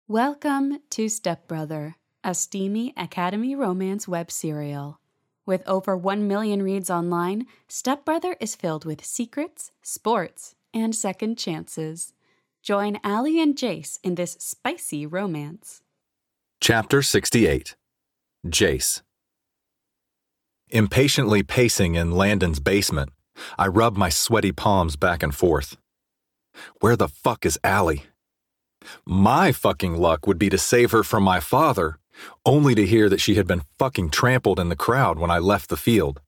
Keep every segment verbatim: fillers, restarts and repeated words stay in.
Welcome to Stepbrother, a steamy Academy romance web serial. With over one million reads online, Stepbrother is filled with secrets, sports, and second chances. Join Allie and Jace in this spicy romance. Chapter sixty-eight. Jace. Impatiently pacing in Landon's basement, I rub my sweaty palms back and forth. Where the fuck is Allie? My fucking luck would be to save her from my father, only to hear that she had been fucking trampled in the crowd when I left the field.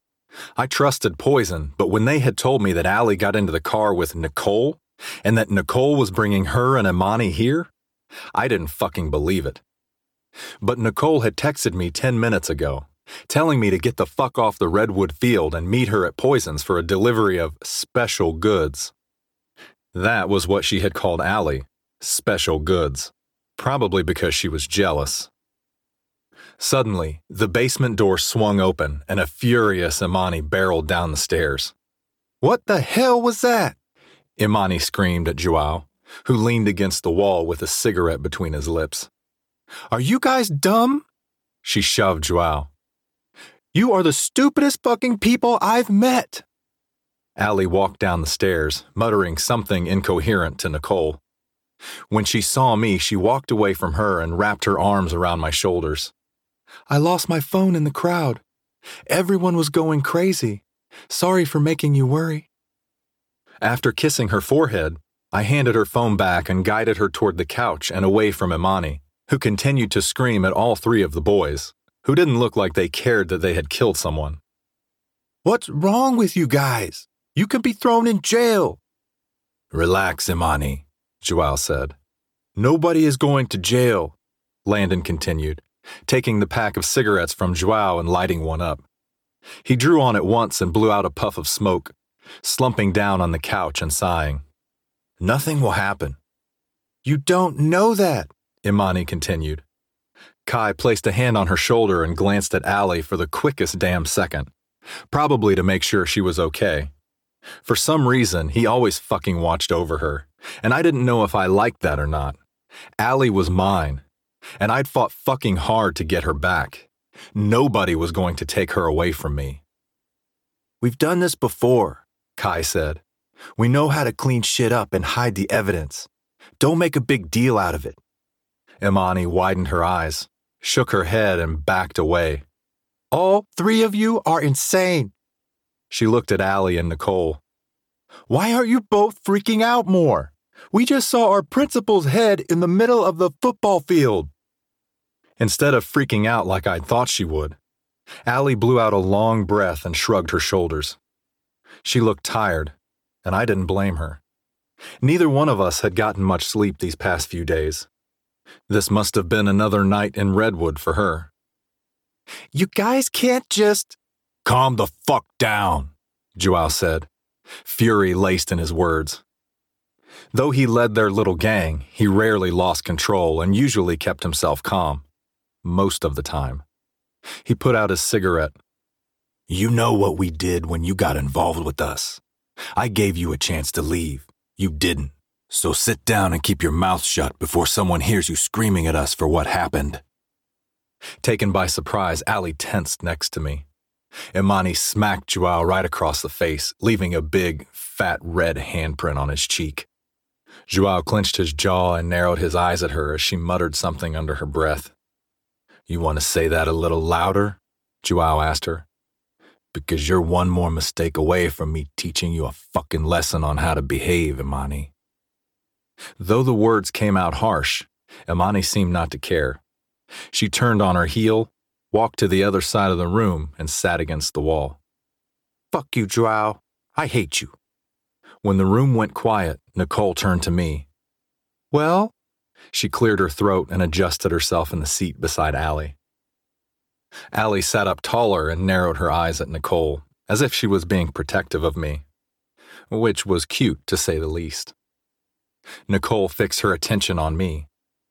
I trusted Poison, but when they had told me that Allie got into the car with Nicole, and that Nicole was bringing her and Imani here, I didn't fucking believe it. But Nicole had texted me ten minutes ago, telling me to get the fuck off the Redwood field and meet her at Poison's for a delivery of special goods. That was what she had called Allie. Special goods, probably because she was jealous. Suddenly, the basement door swung open and a furious Imani barreled down the stairs. "What the hell was that?" Imani screamed at Joao, who leaned against the wall with a cigarette between his lips. "Are you guys dumb?" She shoved Joao. "You are the stupidest fucking people I've met." Allie walked down the stairs, muttering something incoherent to Nicole. When she saw me, she walked away from her and wrapped her arms around my shoulders. "I lost my phone in the crowd. Everyone was going crazy. Sorry for making you worry." After kissing her forehead, I handed her phone back and guided her toward the couch and away from Imani, who continued to scream at all three of the boys, who didn't look like they cared that they had killed someone. "What's wrong with you guys? You could be thrown in jail." "Relax, Imani," Joao said. "Nobody is going to jail," Landon continued, taking the pack of cigarettes from Joao and lighting one up. He drew on it once and blew out a puff of smoke, slumping down on the couch and sighing. "Nothing will happen." "You don't know that," Imani continued. Kai placed a hand on her shoulder and glanced at Allie for the quickest damn second, probably to make sure she was okay. For some reason, he always fucking watched over her, and I didn't know if I liked that or not. Allie was mine, and I'd fought fucking hard to get her back. Nobody was going to take her away from me. "We've done this before," Kai said. "We know how to clean shit up and hide the evidence. Don't make a big deal out of it." Imani widened her eyes, shook her head, and backed away. "All three of you are insane." She looked at Allie and Nicole. "Why aren't you both freaking out more? We just saw our principal's head in the middle of the football field." Instead of freaking out like I'd thought she would, Allie blew out a long breath and shrugged her shoulders. She looked tired, and I didn't blame her. Neither one of us had gotten much sleep these past few days. This must have been another night in Redwood for her. "You guys can't just—" "Calm the fuck down," Joao said, fury laced in his words. Though he led their little gang, he rarely lost control and usually kept himself calm. Most of the time. He put out his cigarette. "You know what we did when you got involved with us. I gave you a chance to leave. You didn't. So sit down and keep your mouth shut before someone hears you screaming at us for what happened." Taken by surprise, Allie tensed next to me. Imani smacked Joao right across the face, leaving a big, fat red handprint on his cheek. Joao clenched his jaw and narrowed his eyes at her as she muttered something under her breath. "You want to say that a little louder?" Joao asked her. "Because you're one more mistake away from me teaching you a fucking lesson on how to behave, Imani." Though the words came out harsh, Imani seemed not to care. She turned on her heel, walked to the other side of the room, and sat against the wall. "Fuck you, Joao. I hate you." When the room went quiet, Nicole turned to me. "Well?" She cleared her throat and adjusted herself in the seat beside Allie. Allie sat up taller and narrowed her eyes at Nicole, as if she was being protective of me, which was cute to say the least. Nicole fixed her attention on me.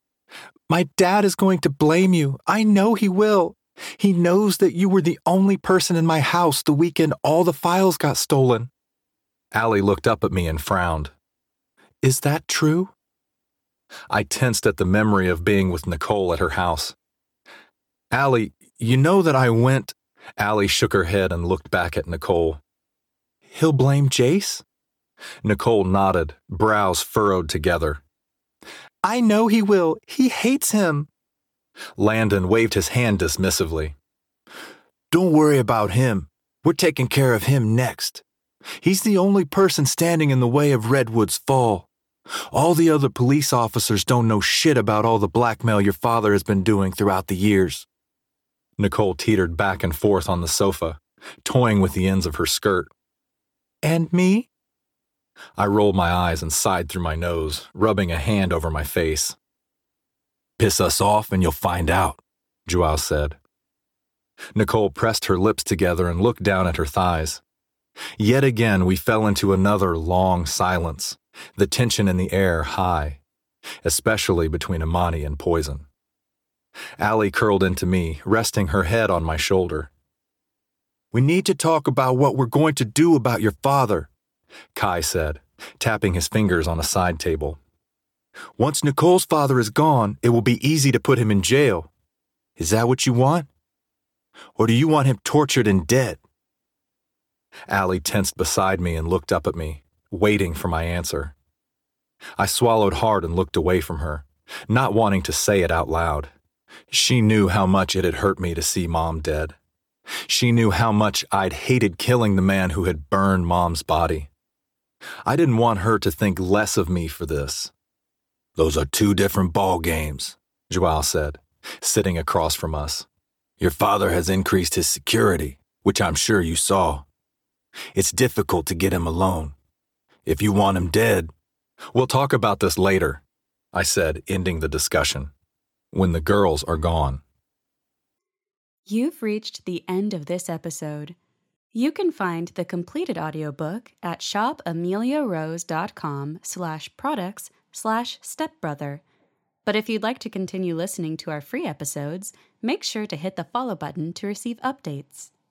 "My dad is going to blame you. I know he will. He knows that you were the only person in my house the weekend all the files got stolen." Allie looked up at me and frowned. "Is that true?" I tensed at the memory of being with Nicole at her house. Allie, you know that I went... Allie shook her head and looked back at Nicole. He'll blame Jace? Nicole nodded, brows furrowed together. I know he will. He hates him. Landon waved his hand dismissively. Don't worry about him. We're taking care of him next. He's the only person standing in the way of Redwood's fall. All the other police officers don't know shit about all the blackmail your father has been doing throughout the years. Nicole teetered back and forth on the sofa, toying with the ends of her skirt. And me? I rolled my eyes and sighed through my nose, rubbing a hand over my face. Piss us off and you'll find out, Joao said. Nicole pressed her lips together and looked down at her thighs. Yet again we fell into another long silence, the tension in the air high, especially between Imani and Poison. Allie curled into me, resting her head on my shoulder. We need to talk about what we're going to do about your father, Kai said, tapping his fingers on a side table. Once Nicole's father is gone, it will be easy to put him in jail. Is that what you want? Or do you want him tortured and dead? Allie tensed beside me and looked up at me, waiting for my answer. I swallowed hard and looked away from her, not wanting to say it out loud. She knew how much it had hurt me to see Mom dead. She knew how much I'd hated killing the man who had burned Mom's body. I didn't want her to think less of me for this. Those are two different ball games, Joao said, sitting across from us. Your father has increased his security, which I'm sure you saw. It's difficult to get him alone. If you want him dead, we'll talk about this later, I said, ending the discussion. When the girls are gone. You've reached the end of this episode. You can find the completed audiobook at shopameliarose.com slash products slash stepbrother. But if you'd like to continue listening to our free episodes, make sure to hit the follow button to receive updates.